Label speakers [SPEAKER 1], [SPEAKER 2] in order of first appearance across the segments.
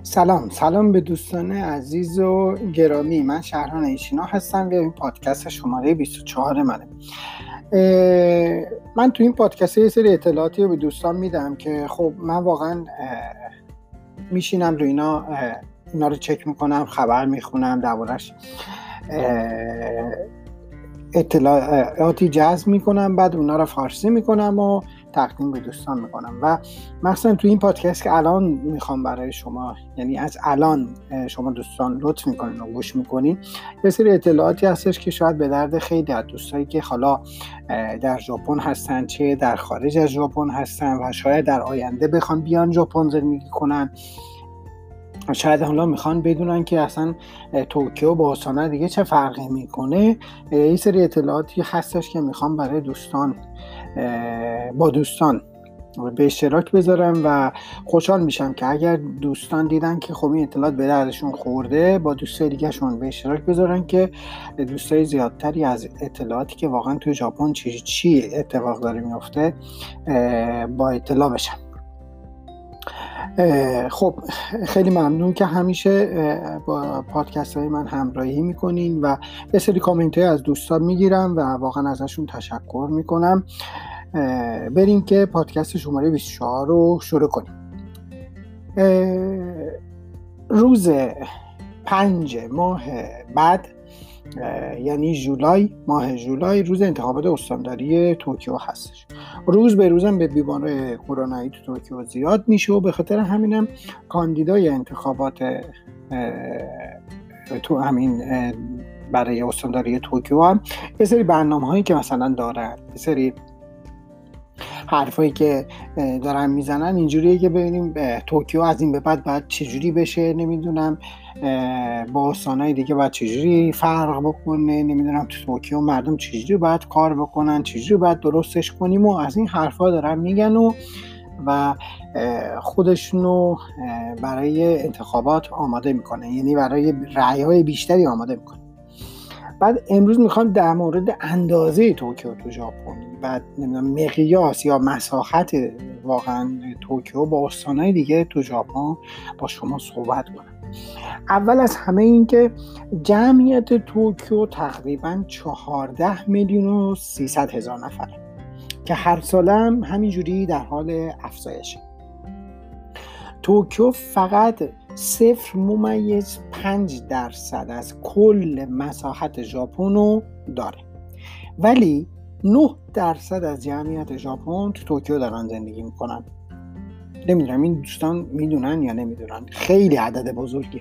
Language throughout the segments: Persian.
[SPEAKER 1] سلام به دوستان عزیز و گرامی. من شهران ایشینا هستم و این پادکست شماره 24 منه. من تو این پادکست یه سری اطلاعاتی رو به دوستان میدم که خب من واقعا میشینم رو اینا رو چک میکنم، خبر میخونم، دربارش اطلاعاتی جذب میکنم، بعد اونا رو فارسی میکنم و تقدیم به دوستان میکنم. و مثلا تو این پادکست که الان میخوام برای شما، یعنی از الان شما دوستان لطف میکنین و گوش میکنین، یه سری اطلاعاتی هستش که شاید به درد خیلی از دوستایی که حالا در ژاپن هستن، چه در خارج از ژاپن هستن و شاید در آینده بخوان بیان ژاپن زندگی کنن، شاید حالا میخوان بدونن که اصلا توکیو با آسانا دیگه چه فرقی میکنه. یه سری اطلاعاتی هستش که میخوام برای با دوستان به اشتراک بذارم و خوشحال میشم که اگر دوستان دیدن که خب این اطلاعات به دردشون خورده، با دوستای دیگه شون به اشتراک بذارن که دوستای زیادتری از اطلاعاتی که واقعا توی ژاپن چی اتفاق داره میفته با اطلاع بشن. خب خیلی ممنون که همیشه با پادکست های من همراهی میکنین و یه سری کامنت های از دوستان میگیرم و واقعا ازشون تشکر میکنم. بریم که پادکست شماره 24 رو شروع کنیم. روز 5 ماه بعد، یعنی ماه جولای، روز انتخابات استانداری توکیو هستش. روز به روزم به بیماری کرونایی تو توکیو زیاد میشه و به خاطر همینم کاندیدای انتخابات تو همین برای استانداری توکیو هم یه سری برنامه‌هایی که مثلا دارن، یه سری حرفایی که دارن میزنن اینجوریه که ببینیم توکیو از این به بعد باید چجوری بشه، نمیدونم با استانهای دیگه باید چجوری فرق بکنه، نمیدونم تو توکیو مردم چجوری باید کار بکنن، چجوری باید درستش کنیم و از این حرفا دارن میگن و خودشونو برای انتخابات آماده میکنه، یعنی برای رأی‌های بیشتری آماده میکنه. بعد امروز میخوام در مورد اندازه توکیو تو ژاپن، بعد نمیدونم مقیاس یا مساحت واقعا توکیو با استانهای دیگه تو ژاپن با شما صحبت کنم. اول از همه این که جمعیت توکیو تقریبا 14,300,000 نفره که هر ساله هم همینجوری در حال افزایشه. توکیو فقط 0.5% از کل مساحت ژاپن رو داره، ولی 9% از جمعیت ژاپن تو توکیو دارن زندگی میکنن. نمیدونم این دوستان میدونن یا نمیدونن، خیلی عدد بزرگیه.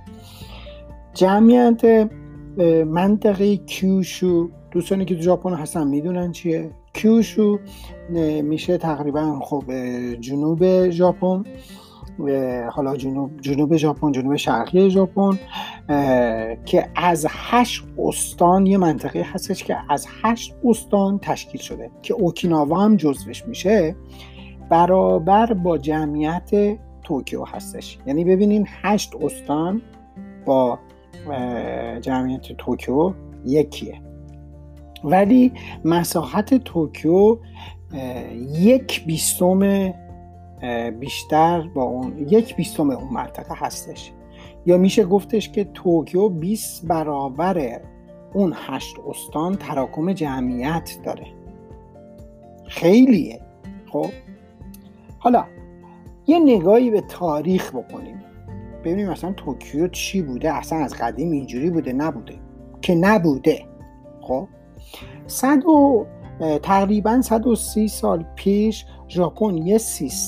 [SPEAKER 1] جمعیت منطقه کیوشو، دوستانی که تو ژاپن هستن میدونن چیه. کیوشو میشه تقریبا خب جنوب ژاپن، حالا جنوب ژاپن، جنوب شرقی ژاپن، که از 8 استان، یه منطقه هستش که از 8 استان تشکیل شده که اوکیناوا هم جزوش میشه، برابر با جمعیت توکیو هستش. یعنی ببینین 8 استان با جمعیت توکیو یکیه، ولی مساحت توکیو 1/20 بیشتر با اون 1/20 اون منطقه هستش. یا میشه گفتش که توکیو 20 برابر اون 8 استان تراکم جمعیت داره. خیلیه. خب حالا یه نگاهی به تاریخ بکنیم، ببینیم مثلا توکیو چی بوده، اصلا از قدیم اینجوری بوده نبوده که نبوده. خب تقریبا 130 سال پیش ژاپن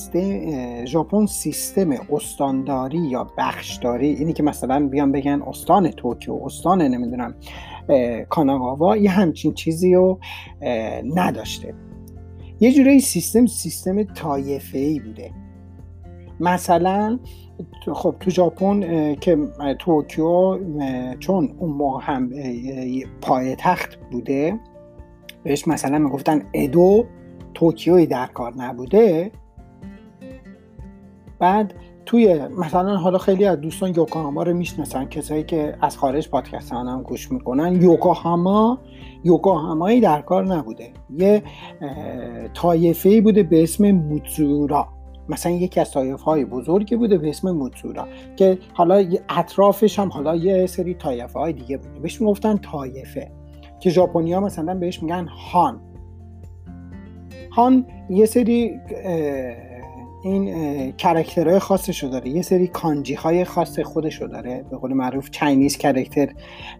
[SPEAKER 1] سیستم استانداری یا بخشداری، اینی که مثلا بیان بگن استان توکیو، استان نمیدونم کاناگاوا، یه همچین چیزی رو نداشته. یه جوری سیستم طایفه‌ای بوده. مثلا خب تو ژاپن که توکیو چون اون موقع هم پایتخت بوده، بهش مثلا میگفتن ادو، توکیوی در کار نبوده. بعد توی مثلا حالا خیلی از دوستان یوکوهاما رو میشناسن، کسایی که از خارج پادکست هم گوش میکنن. یوکوهامایی در کار نبوده، یه طایفه‌ای بوده به اسم موتسورا. مثلا یکی از طایفه‌های بزرگی بوده به اسم موتسورا که حالا اطرافش هم حالا یه سری طایفه‌های دیگه بوده، بهش میگفتن طایفه، که ژاپنی‌ها مثلا بهش میگن هان. هان یه سری این کاراکترهای خاصشو داره، یه سری کانجی های خاص خودشو داره، به قول معروف چاینیز کاراکتر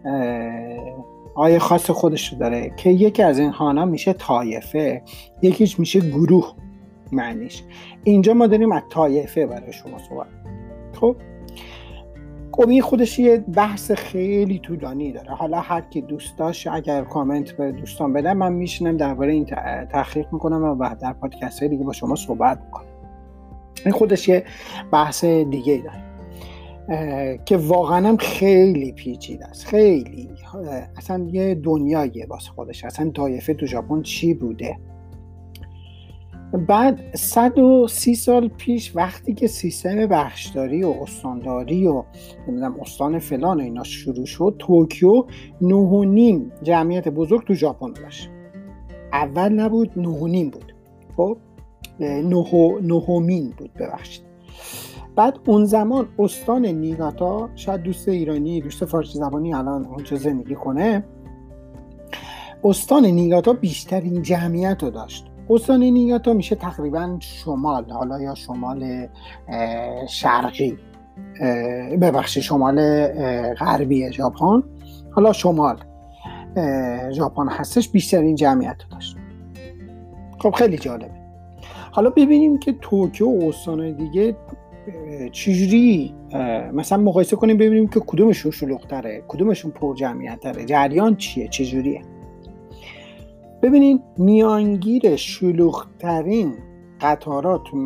[SPEAKER 1] خاص خودشو داره که یکی از این هانا میشه طایفه، یکیش میشه گروه معنیش. اینجا ما داریم از طایفه برای شما صحبت. خب این خودش یه بحث خیلی طولانی داره، حالا هر کی دوست داشت اگر کامنت به دوستان بدن من میشینم درباره این تحقیق میکنم و در پادکست های دیگه با شما صحبت میکنم. این خودش یه بحث دیگه داره که واقعا هم خیلی پیچیده است، خیلی اصلا یه دنیاییه واسه خودش، اصلا طایفه تو ژاپن چی بوده. بعد 130 سال پیش وقتی که سیستم بخشداری و استانداری و استان فلان و اینا شروع شد، توکیو 9.5 جمعیت بزرگ تو ژاپن داشت. اول نبود، 9.5 بود. خب 9 بود ببخشید. بعد اون زمان استان نیگاتا، شاید دوست ایرانی دوست فارسی زبانی الان اونجا زندگی کنه، استان نیگاتا بیشترین جمعیت رو داشت. استان نیگاتا میشه تقریبا شمال، حالا یا شمال شرقی، ببخشید شمال غربی ژاپن، حالا شمال ژاپن هستش، بیشترین جمعیت رو داشت. خب خیلی جالبه. حالا ببینیم که توکیو و استان دیگه چجوری مثلا مقایسه کنیم، ببینیم که کدومشون شلوغ‌تره، کدومشون پر جمعیت‌تره، جریان چیه، چجوریه. ببینین میانگیر شلوغ‌ترین قطارات تو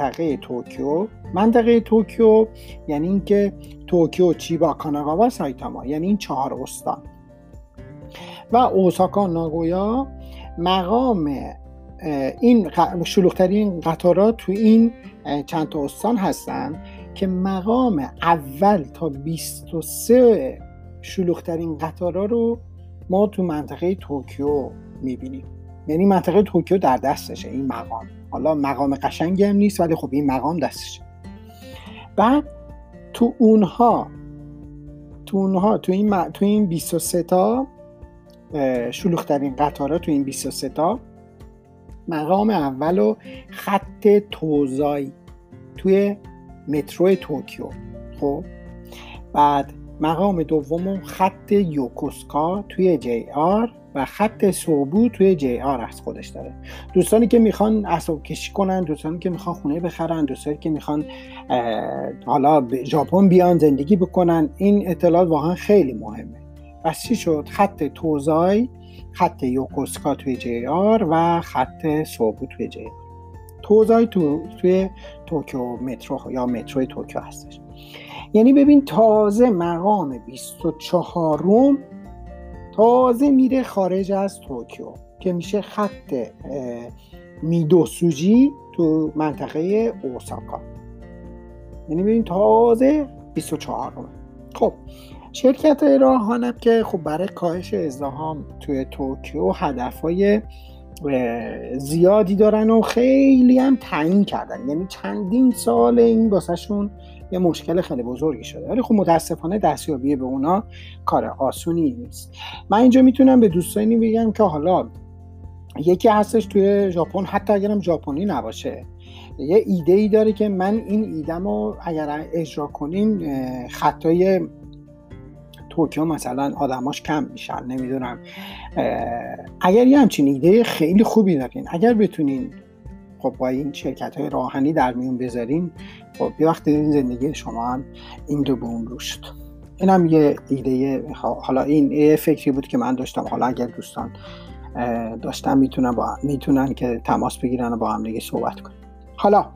[SPEAKER 1] منطقه توکیو یعنی این که توکیو، چیبا، کاناگاوا، سایتاما، یعنی این 4 استان و اوساکا، ناگویا، مقام این شلوغ‌ترین قطارات تو این چند تا استان هستن که مقام اول تا 23 شلوغ‌ترین قطارا رو ما تو منطقه توکیو میبینیم. یعنی منطقه توکیو در دستشه این مقام. حالا مقام قشنگی هم نیست ولی خب این مقام دستشه. بعد تو این 23 تا شلوغ‌ترین قطارا، تو این 23 تا مقام اولو خط توزای توی مترو توکیو، خب بعد مقام دومو خط یوکوسکا توی جی آر و خط سوبو توی جی آر از خودش داره. دوستانی که میخوان اسب کشی کنن، دوستانی که میخوان خونه بخرن، دوستانی که میخوان حالا به ژاپن بیان زندگی بکنن، این اطلاعات واقعا خیلی مهمه. پس چی شد؟ خط توزای، خط یوکوسکا توی جی آر و خط سوبو توی جی آر. توزای توی توکیو مترو یا متروی توکیو هستش. یعنی ببین تازه مقام 24م تازه میره خارج از توکیو که میشه خط میدوسوجی تو منطقه اوساکا. یعنی ببین تازه 24م. خب شرکت راه‌آهن که خب برای کاهش ازدحام توی توکیو هدفهای زیادی دارن و خیلی هم تعیین کردن، یعنی چندین سال این واسهشون یه مشکل خیلی بزرگی شده، ولی خب متاسفانه دستیابی به اونا کار آسونی نیست. من اینجا میتونم به دوستانی بگم که حالا یکی هستش توی ژاپن، حتی اگرم ژاپنی نباشه، یه ایده ای داره که من این ایده‌مو اگر اجرا کنیم خطای توکیو مثلا آدماش کم میشن، نمیدونم. اگر یه همچین ایده خیلی خوبی دارین، اگر بتونین خب با این شرکت‌های راهنی در میون بذارین، خب یه وقت این زندگی شما هم این دو به اون رو شد. این هم یه ایده، حالا این یه فکری بود که من داشتم، حالا اگر دوستان داشتن میتونن که تماس بگیرن و با هم دیگه صحبت کنن. حالا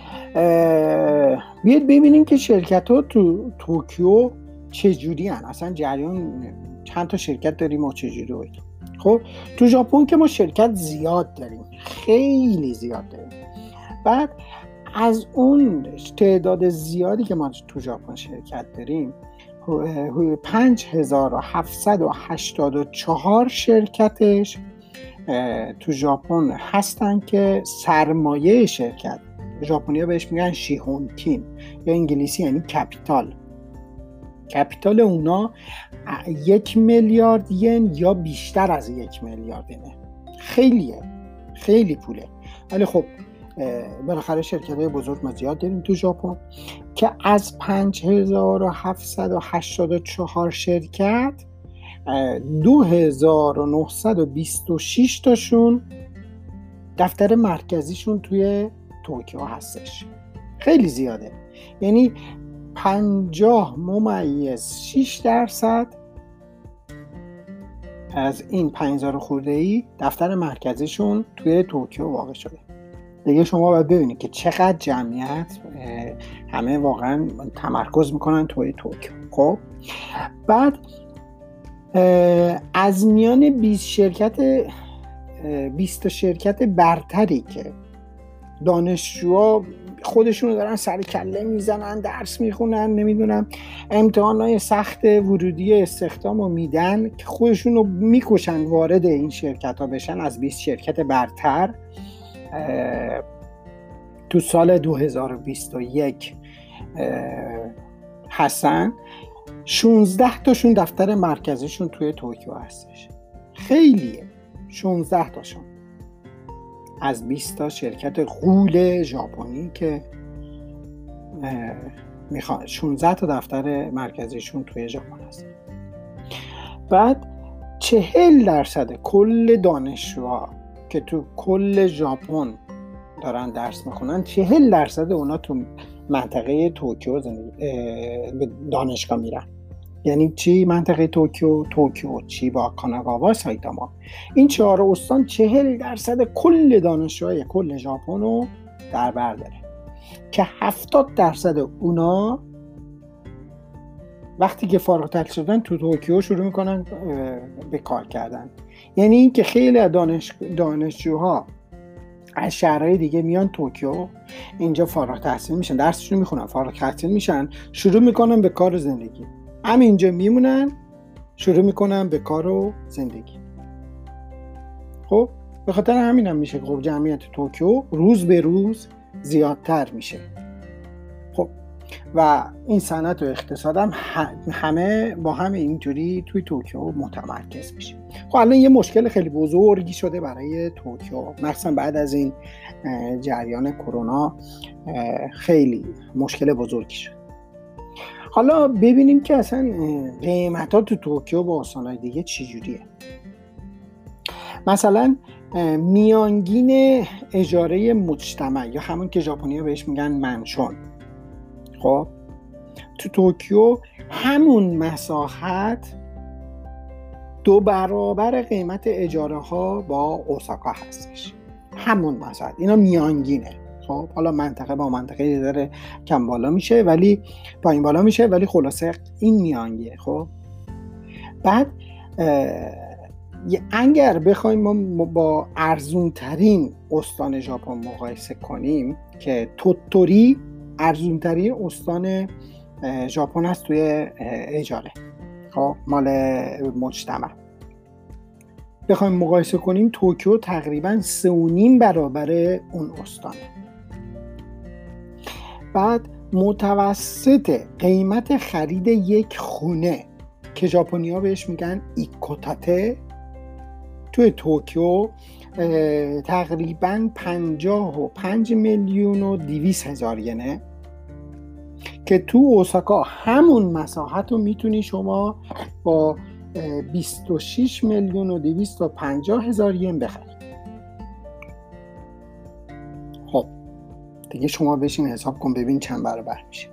[SPEAKER 1] بیاید ببینیم که شرکت‌ها تو توکیو چجوری هن، اصلا جریان چند تا شرکت داریم و چجوری بود. خب تو ژاپن که ما شرکت زیاد داریم، خیلی زیاد داریم. بعد از اون تعداد زیادی که ما تو ژاپن شرکت داریم 5784 شرکتش تو ژاپن هستن که سرمایه ژاپنی‌ها بهش میگن شیهونکین یا انگلیسی یعنی کپیتال. کپیتال اونا 1 میلیارد ین یا بیشتر از 1 میلیارد ینه. خیلیه، خیلی پوله. ولی خب بالاخره شرکت‌های بزرگ ما زیاد داریم تو ژاپن که از 5784 شرکت 2926 تاشون دفتر مرکزیشون توی توکیو هستش. خیلی زیاده. یعنی 50.6% از این 5000 خورده‌ای دفتر مرکزیشون توی توکیو واقع شده. دیگه شما باید ببینید که چقدر جمعیت همه واقعا تمرکز میکنن توی توکیو. خب بعد از میان 20 تا شرکت برتری که دانشجوها خودشونو دارن سر کله میزنن، درس میخونن، نمیدونم امتحانات سخت ورودی استخدامو میدن که خودشونو میکشن وارد این شرکت ها بشن، از 20 شرکت برتر تو سال 2021 هستن. 16 تاشون دفتر مرکزیشون توی توکیو هستش. خیلیه 16 تاشون از 20 تا شرکت غول ژاپنی که میخوان 16 تا دفتر مرکزیشون توی ژاپن هست. بعد 40% کل دانشجوها که تو کل ژاپن دارن درس میخونن 40% اونا تو منطقه توکیو به دانشگاه میرن. یعنی چی؟ منطقه توکیو، چیبا، کاناگاوا، سایتاما، این 4 استان 40% کل دانشجوهای کل ژاپن رو در بر داره که 70% اونا وقتی که فارغ التحصیل شدن تو توکیو شروع میکنن به کار کردن. یعنی این که خیلی دانشجوها از شهرهای دیگه میان توکیو، اینجا فارغ التحصیل میشن، درسشون میخونن، فارغ التحصیل میشن، شروع میکنن به کار و زندگی. همینجا میمونن، شروع میکنن به کار و زندگی. خب به خاطر همین میشه که خب جمعیت توکیو روز به روز زیادتر میشه. خب و این صنعت و اقتصاد هم همه با هم اینجوری توی توکیو متمرکز میشه. خب الان یه مشکل خیلی بزرگی شده برای توکیو، مثلا بعد از این جریان کرونا خیلی مشکل بزرگی شد. حالا ببینیم که اصلا قیمت‌ها تو توکیو با استان‌های دیگه چجوریه. مثلا میانگین اجاره مجتمع یا همون که ژاپنی‌ها بهش میگن منشون، خب تو توکیو همون مساحت 2 برابر قیمت اجاره ها با اوساکا هستش. همون مساحت، اینا میانگینه. خب حالا منطقه با منطقه یه ذره کم بالا میشه ولی پایین بالا میشه، ولی خلاصه این میانگیه. خب بعد اگر بخوایم ما با ارزون ترین استان ژاپن مقایسه کنیم که توتوری ارزون ترین استان ژاپن هست توی اجاره، خب مال مجتمع، بخوایم مقایسه کنیم توکیو تقریبا 3.5 برابر اون استانه. بعد متوسط قیمت خرید یک خونه که ژاپنی‌ها بهش میگن ایکوتاته توی توکیو تقریبا 55,200,000 ینه که تو اوساکا همون مساحت رو میتونی شما با 26,250,000 ین بخری. خب دیگه شما بشین حساب کن ببین چند برابر میشه.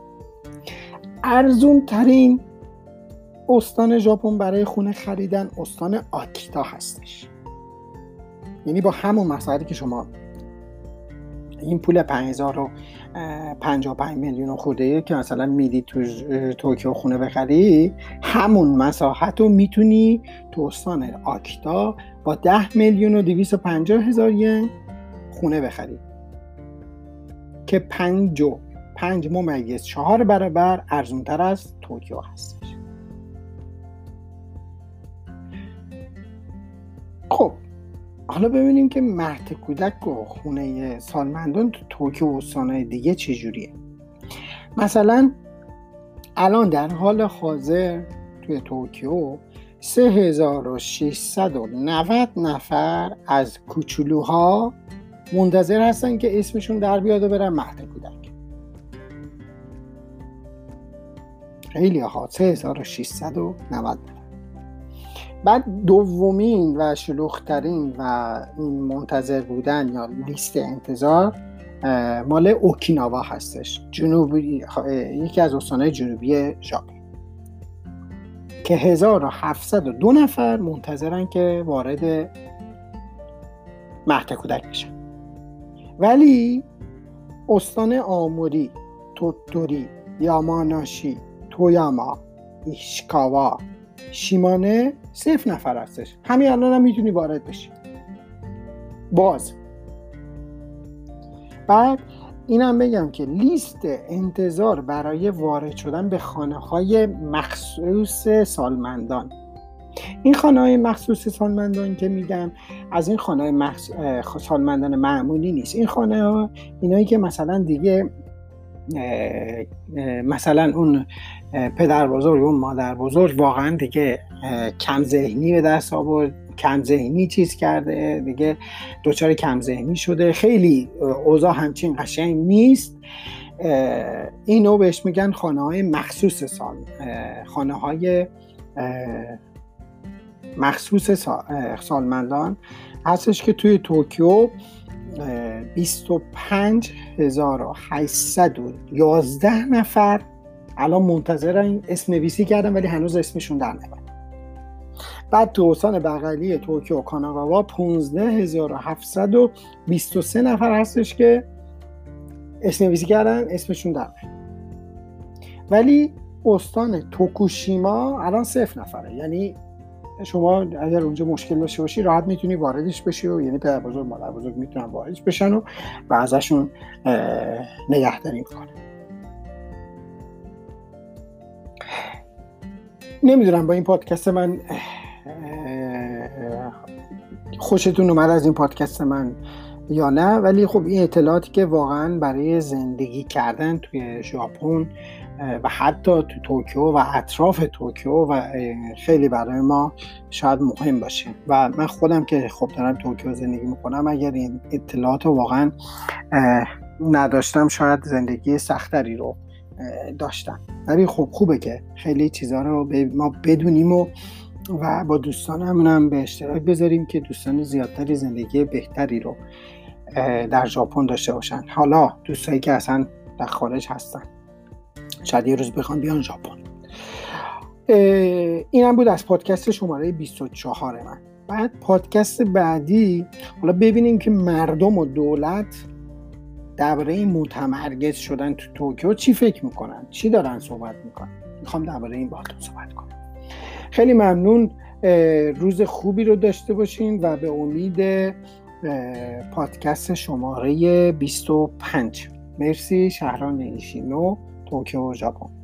[SPEAKER 1] ارزون ترین استان ژاپن برای خونه خریدن استان آکیتا هستش. یعنی با همون مساحتی که شما این پول 55 میلیون خورده که مثلا میدی تو توکیو خونه بخری، همون مساحت رو میتونی تو استان آکیتا با 10,250,000 ین خونه بخری که 5.4 برابر ارزونتر از توکیو هستش. خب حالا ببینیم که مهد کودک و خونه سالمندان تو توکیو و استان‌های دیگه چجوریه. مثلا الان در حال حاضر توی توکیو 3690 نفر از کوچولوها منتظر هستن که اسمشون در بیاد و برن مهد کودک. خیلی ها، 3690. بعد دومین و شلوغ‌ترین و این منتظر بودن یا لیست انتظار مال اوکیناوا هستش، یکی از استان‌های جنوبی ژاپن، که 1702 نفر منتظرن که وارد مهد کودک بشن. ولی استان آموری، توتوری، یاماناشی، تویاما، ایشیکاوا، شیمانه 0 نفر هستش. همین الان هم میتونی وارد بشی. باز بعد اینم بگم که لیست انتظار برای وارد شدن به خانه‌های مخصوص سالمندان، این خانه‌های مخصوص سالمندان که میگم از این خانه‌های سالمندان معمولی نیست. این خانه‌ها اینایی که مثلا دیگه مثلا اون پدر بزرگ اون مادر بزرگ واقعا دیگه کم ذهنی به دست آورد، کم ذهنی چیز کرده دیگه، دچار کم ذهنی شده، خیلی اوضاع همچین قشنگ نیست. اینو بهش میگن خانه‌های مخصوص خانه‌های مخصوص سالمندان هستش که توی توکیو 25811 نفر الان منتظرن، اسم نویسی کردن ولی هنوز اسمشون در نمیاد. بعد تو استان بغلی توکیو کاناگاوا 15723 نفر هستش که اسم نویسی کردن، اسمشون در نمیاد. ولی استان توکوشیما الان 0 نفره. یعنی شما اگر اونجا مشکل داشته باشی راحت میتونی واردش بشی و یعنی پدر بزرگ مادر بزرگ میتونن واردش بشن و ازشون نگهداری میکنه. نمیدونم با این پادکست من خوشتون اومد از این پادکست من یا نه، ولی خب این اطلاعاتی که واقعا برای زندگی کردن توی ژاپن و حتی تو توکیو و اطراف توکیو و خیلی برای ما شاید مهم باشه. و من خودم که خب دارم توکیو زندگی میکنم، اگر این اطلاعات رو واقعا نداشتم شاید زندگی سختری رو داشتم. ولی خب خوبه که خیلی چیزها رو ما بدونیم و با دوستانمون هم به اشتراک بذاریم که دوستان زیادتری زندگی بهتری رو در ژاپن داشته باشن. حالا دوستایی که اصلا در خارج هستن شاید یه روز بخوام بیان ژاپن. اینم بود از پادکست شماره 24 من. بعد پادکست بعدی حالا ببینیم که مردم و دولت درباره این متمرکز شدن تو توکیو چی فکر میکنن، چی دارن صحبت میکنن. میخوام درباره این باهاتون صحبت کنم. خیلی ممنون، روز خوبی رو داشته باشین و به امید پادکست شماره 25. مرسی. شهران ایشینو، توکیو، ژاپن.